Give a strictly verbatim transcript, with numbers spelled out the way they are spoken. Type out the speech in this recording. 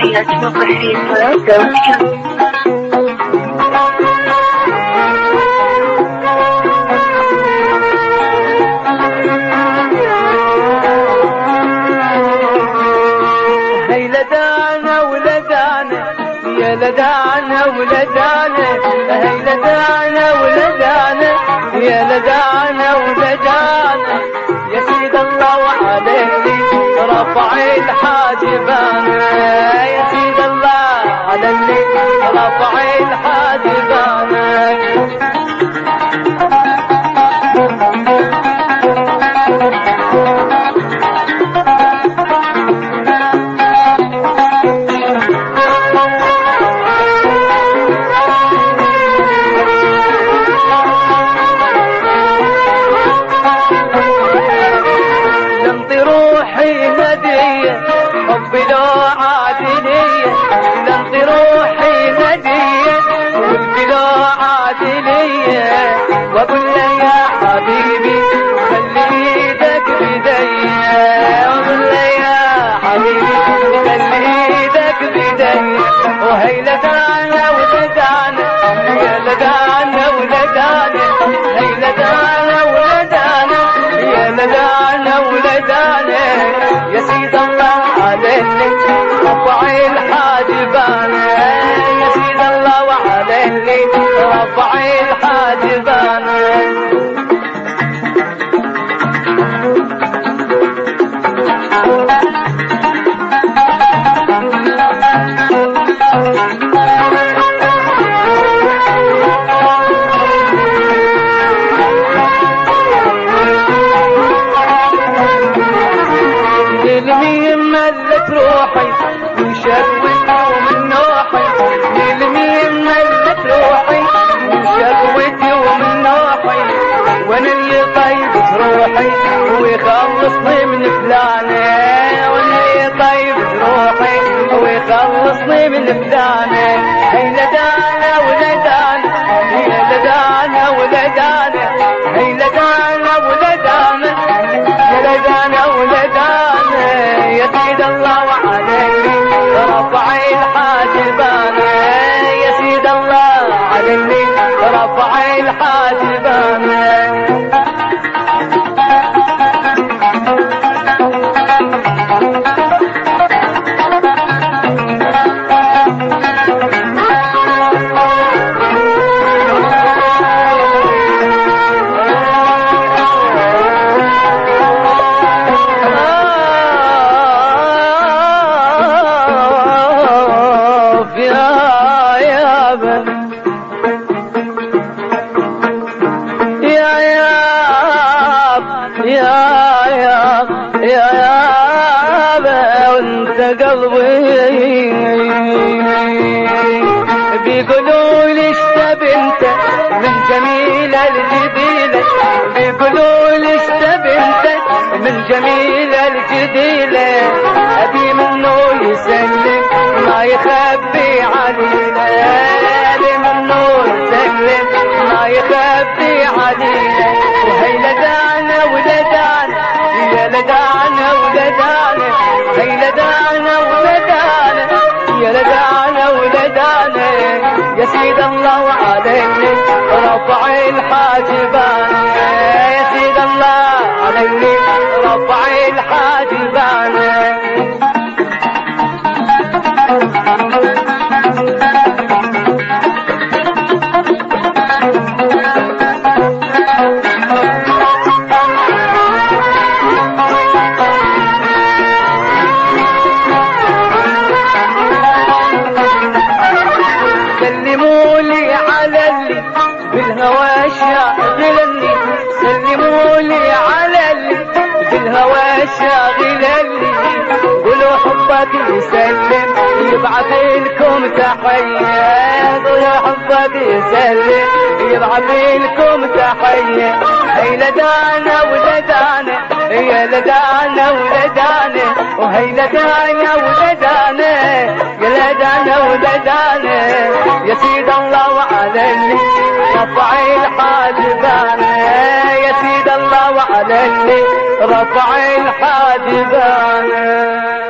تحياتي وتحية زوجك. لدانا ولدانا يا لدانا ولدانا هي لدانا ولدانا يا لدانا ولدانا يا سيد الله وعليك رفع الحاجبان يا سيد الله عليك رفع الحاجبان. حبي لو عادلية لنت روحي ندية قلبي لو عادلية واقول له يا حبيبي خلي ايدك بيديا واقول له يا حبيبي خلي ايدك بيديا. وهي لدانا ولدانا يا لدانا ولدانا هي لدانا ولدانا يا لدانا ولدانا يا سيد الله عليك رفع الحاجبان يا سيد الله وعليك رفع الحاجبان. دلمي ملت روحي وشكوتي ومن نوحي دلمي ملت روحي وشكوتي ومن نوحي وانا اللي طيبت روحي ويخلصني من فلانه وانا اللي طيبت روحي ويخلصني من فلانه. هي لدانا ولدانا هي لدانا ولدانا هي لدانا ولدانا يا لدانا ولدانا يا سيد الله وعليك رفع الحاجبان يا سيد الله عليك رفع الحاجبان. يا يا يا يا وانت قلبي بيقولوا لي اشتبنت من جميلة الجديلة بيقولوا لي اشتبنت من جميلة الجديلة ابي منه يسلم ما يخبي علينا ابي منه يسلم ما يخبي علينا. وهي لدانا ولدانا يا لدانا ولدانا هي لدانا ولدانا يا لدانا ولدانا يا سيد الله وعليك رفع الحاجبان يا سيد الله عليك رفع الحاجبان. سلمولي على اللي بالهوى شاغلني سلمولي على اللي بالهوى شاغلني قولوا حبك يسلم يبعث لكم تحية قولوا حبك يسلم يبعث لكم تحية. هي لدانا ولدانا يا لدانا ولدانا وهي لدانا ولدانا يا لدانا ولدانا يا سيد الله وعليك رفع الحاجبان يا سيد الله وعليك رفع الحاجبان.